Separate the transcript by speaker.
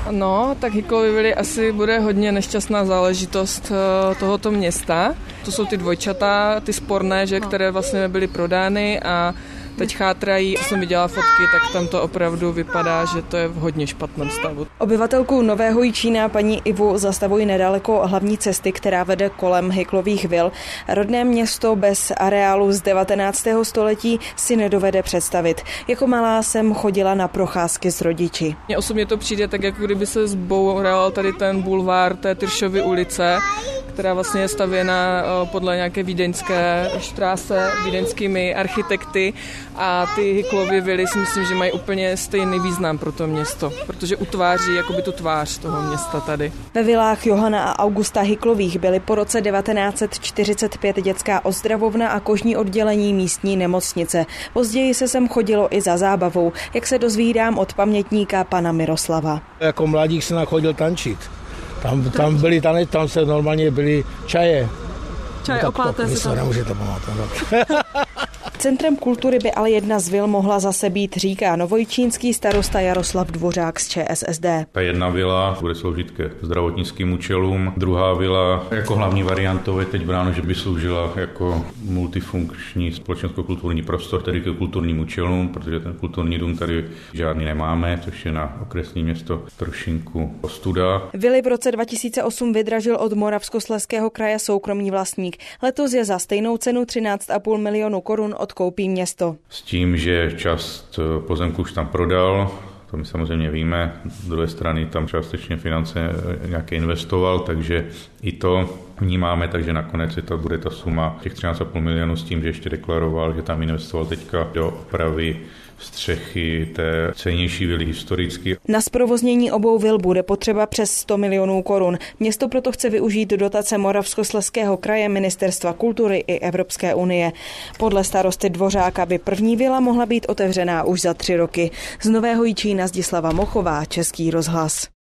Speaker 1: No, tak Hyklovy vily asi bude hodně nešťastná záležitost tohoto města. To jsou ty dvojčata, ty sporné, že, které vlastně byly prodány a teď chátrají. Co jsem viděla fotky, tak tam to opravdu vypadá, že to je v hodně špatném stavu.
Speaker 2: Obyvatelku Nového Jičína paní Ivu zastavují nedaleko hlavní cesty, která vede kolem Hyklových vil. Rodné město bez areálu z 19. století si nedovede představit. Jako malá jsem chodila na procházky s rodiči.
Speaker 1: Mně osobně to přijde tak, jako kdyby se zboural tady ten bulvár té Tyršovy ulice, která vlastně je stavěna podle nějaké vídeňské štráse, vídeňskými architekty. A ty Hyklovy vily si myslím, že mají úplně stejný význam pro to město, protože utváří jakoby tu tvář toho města tady.
Speaker 2: Ve vilách Johana a Augusta Hyklových byly po roce 1945 dětská ozdravovna a kožní oddělení místní nemocnice. Později se sem chodilo i za zábavou, jak se dozvídám od pamětníka pana Miroslava.
Speaker 3: Jako mladík se chodil tančit. Tam byly tanec, tam se normálně byly čaje.
Speaker 2: Čaj opáté
Speaker 3: se tam. Nemůžete pamatovat.
Speaker 2: Centrem kultury by ale jedna z vil mohla zase být, říká novojičínský starosta Jaroslav Dvořák z ČSSD.
Speaker 4: Ta jedna vila bude sloužit ke zdravotnickým účelům, druhá vila jako hlavní variantou je teď bráno, že by sloužila jako multifunkční společensko-kulturní prostor, tedy ke kulturním účelům, protože ten kulturní dům tady žádný nemáme, což je na okresní město trošinku ostuda.
Speaker 2: Vily v roce 2008 vydražil od Moravskoslezského kraje soukromý vlastník. Letos je za stejnou cenu 13,5 milionu korun odkoupí město.
Speaker 4: S tím, že část pozemku už tam prodal, to my samozřejmě víme, z druhé strany tam částečně finance nějaké investoval, takže i to vnímáme, takže nakonec bude ta suma těch 13,5 milionů s tím, že ještě deklaroval, že tam investoval teďka do opravy střechy té cennější vily historicky.
Speaker 2: Na zprovoznění obou vil bude potřeba přes 100 milionů korun. Město proto chce využít dotace Moravskoslezského kraje, Ministerstva kultury i Evropské unie. Podle starosty Dvořáka by první vila mohla být otevřená už za 3 roky. Z Nového Jičína Zdislava Mochová, Český rozhlas.